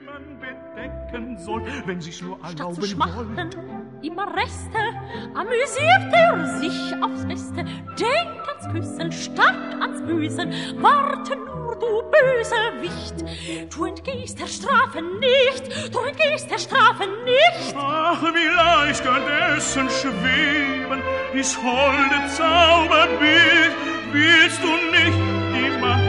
man bedecken soll, wenn sie's nur Statt erlauben zu schmachten, wollt. immer Reste, amüsiert er sich aufs Beste. Denk ans Küssen statt ans Büßen, warte nur, du Bösewicht. Du entgehst der Strafe nicht, du entgehst der Strafe nicht. Ach, wie leicht kann dessen schweben, dies holde Zauberbild. Willst du nicht immer